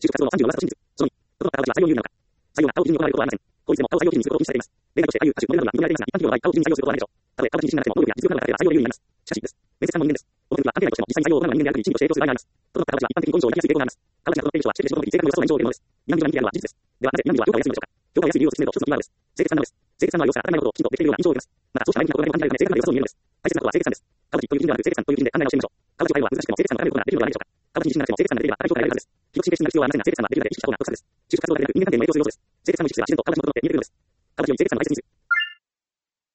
就職活動の37%真実。その2、どの青記は採用有利なのか。採用が青記に行われることはありません。法律でも青採用基準にすることを禁止されています。例外としてあゆ、歌手、モデルなどが認められていますが、一般企業の場合、青基準に採用することはないでしょう。たとえ青基準にしなくても、能力や実力などが高ければ採用有利になります。しかしです。面接官も人間です。この時は関係ないとしても、実際に採用を行うのは人間であるという一理として影響する場合があります。との他、川口は一般的に根性を生きやすい傾向があります。川口がこのページは、仕事の時に正確に予想が延長を得るものです。今の議論は事実です。ではなぜ今のは評価を安いのでしょうか。評価を安い理由を説明と一つのキーワードです。清潔さなのです。清潔さの良さは当たり前のことをきちんとできているような印象を受けます。また、そうした前向きな行いを感じられるため、正確な良さと見えるのです。大切なことは清潔さです。川口という基準ではなく清潔さという基準で考え直してみましょう。川口を変えるのは難しくても清潔さの高めることができるのではないでしょうか。川口に自信がなくても清潔さができれば高い評価が得られるはずです。記録して清潔が必要はありませんが、清潔さができるだけ意識した方が得策です。就職活動だけでなく、人間関係にも影響する要素です。清潔さの意識は自然と川口のことで見えてくるのです。川口より清潔さの大切にする。